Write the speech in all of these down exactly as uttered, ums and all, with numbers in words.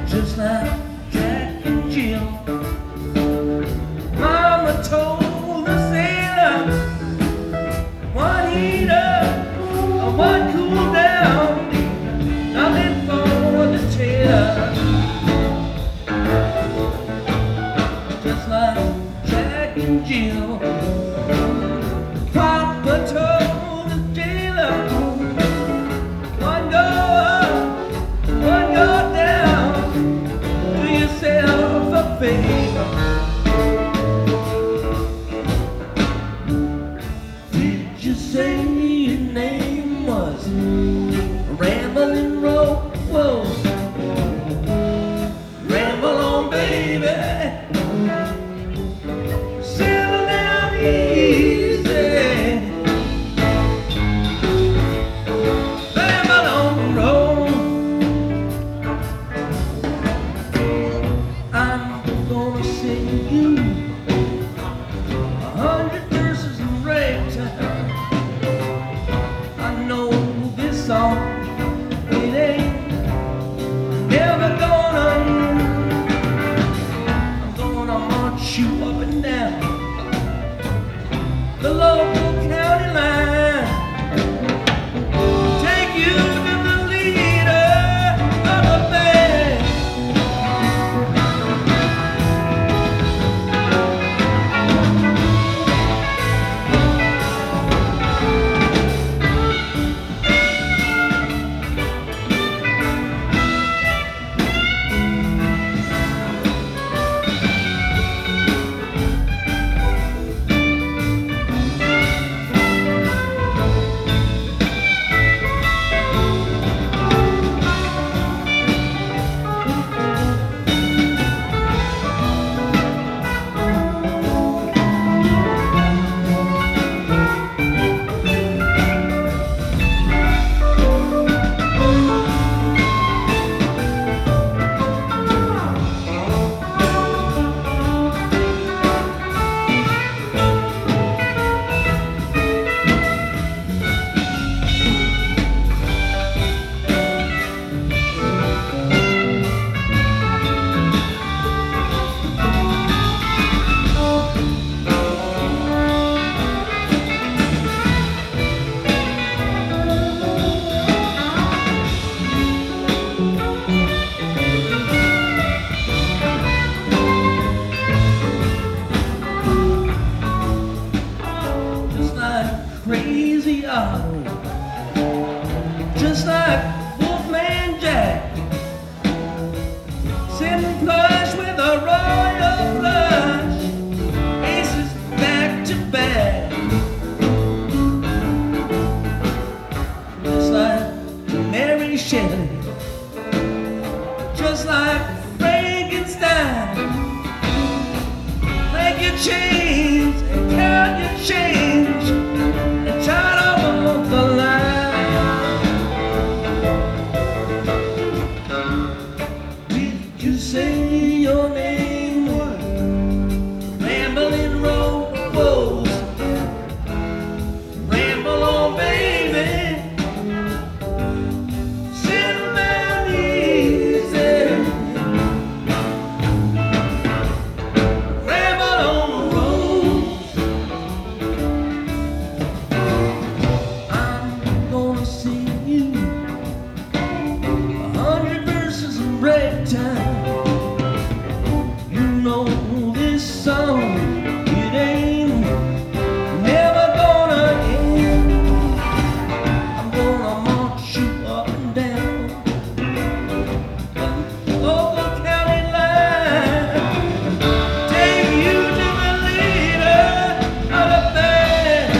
just like Jack and Jill. Mama told the sailor, one heat up, one cool down, nothing for the tailor. Just like Jack and Jill. Papa told the jailer, one go up, one go down, do yourself a favor. Did you say your name was Ramblin' Rose? Ramble on, baby. Settle down easy. Ramble on the road. I'm gonna sing you a hundred verses in ragtime. I know this song, it ain't never gonna end. I'm gonna march you up and down the local county line, take you to the leader of the band. Crazy Otto, just like Wolfman Jack, sitting flush with a royal flush, aces back to back. Just like Mary Shelley, just like Frankenstein. Clank your chains and count your change, try to walk the line. Did you say your name was Ramblin' Rose? Ramble on, baby. Settle down easy. Ramble on the road. Time. You know this song, it ain't never gonna end. I'm gonna march you up and down the local county line, take you to the leader of the band.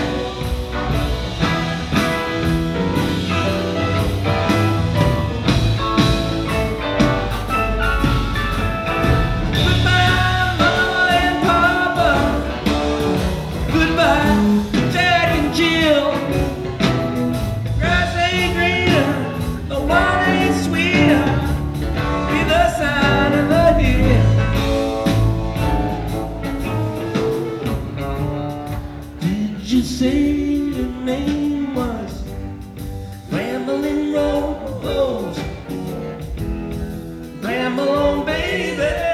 You say your name was Ramblin' Rose. Ramble on. baby.